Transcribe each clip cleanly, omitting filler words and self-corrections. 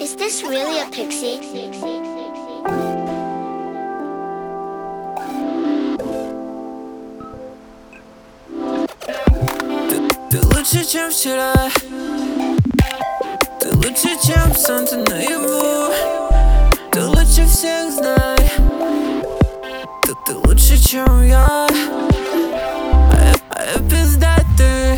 Is this really a pixie? Ты лучше, чем вчера. Ты лучше, чем солнце наяву. Ты лучше всех, знай. Ты лучше, чем я. А я пиздатый.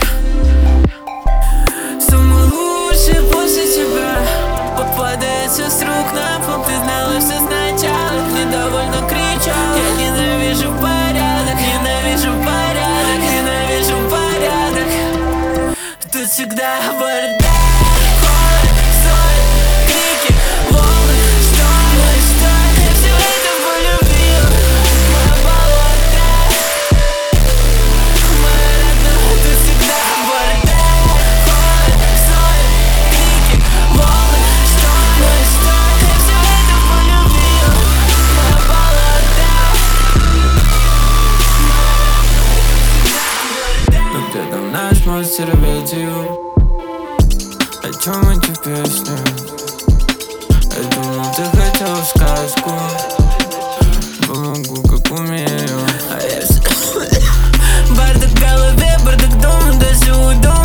Самый лучший после тебя. Падает все с рук на пол. Ты знала все сначала. Недовольно кричал. Я ненавижу порядок. Ненавижу порядок. Ненавижу порядок. Тут всегда бардак. Холод, соль, крики, волны, штормы, что я все это полюбил. Моя болота, моя родная. Тут всегда бардак. Холод, соль, крики, волны, штормы, что я все это полюбил. Моя болота. Но где там наш мастер видео? О чем эти песни? Я думал, ты хотел в сказку. Помогу, как умею. А я все бардак в голове, бардак дома, даже у дома.